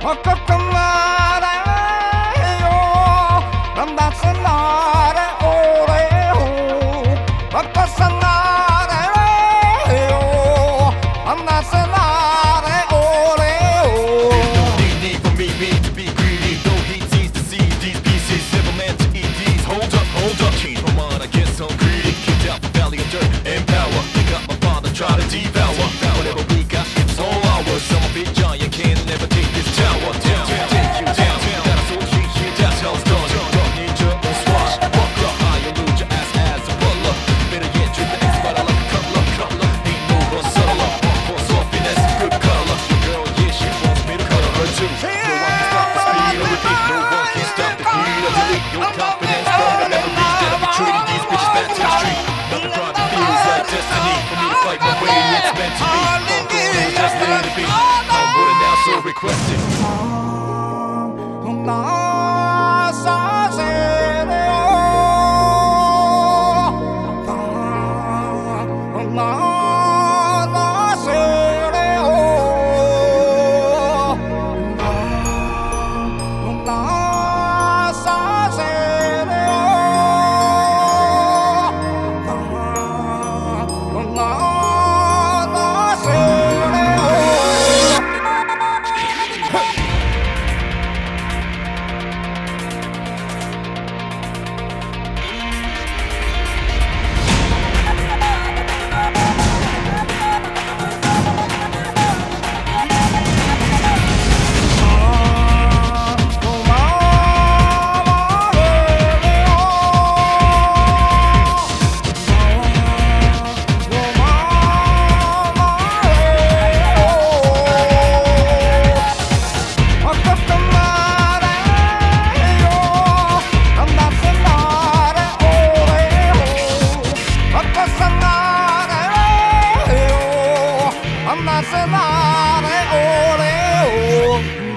Try to devour whatever we got, it's all ours. I'm a big giant, can't never take this tower down. Take you down, gotta so cheat you down. Hell's done, don't need your own squash. Fuck up, I elude your ass as a roller. Better yet, treat the X but I like a color. Ain't no one subtler, for softness, good color. Your girl, yeah, she wants me to color her too. No one can stop the speed of the beat, no one can stop the heat of the leak. Your confidence, but I never reach that. I'm treating these bitches back to the street. Nothing private feels like destiny for me to fight my way. It's meant to be. It's destined to be. I'm good now, so request it. I'm not saying